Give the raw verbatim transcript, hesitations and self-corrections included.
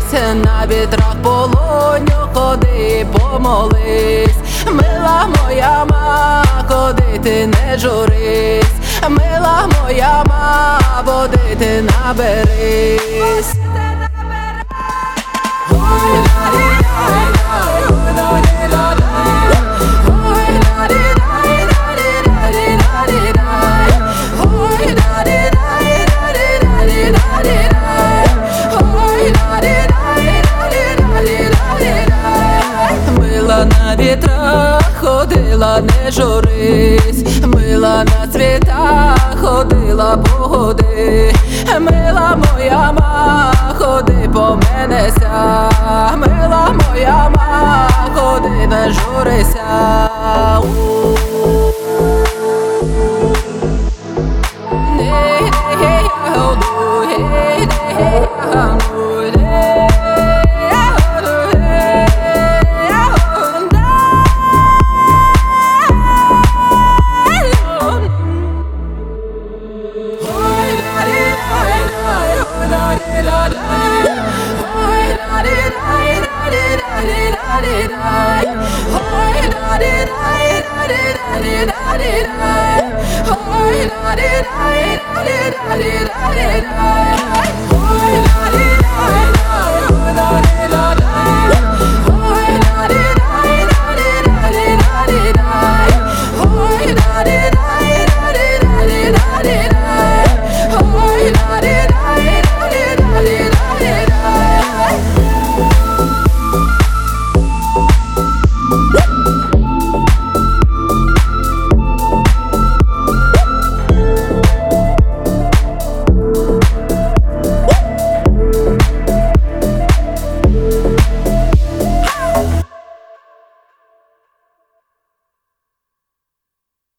на вітрах полоню ходи, помолись. Мила моя ма, ходи ти не журись. Мила моя ма, води ти наберись. Мила на вітрах ходила, не журись. Мила на цвітах ходила, погоди. Мила моя ма, ходи поменеся. Мила моя ма, ходи не журися. Hoy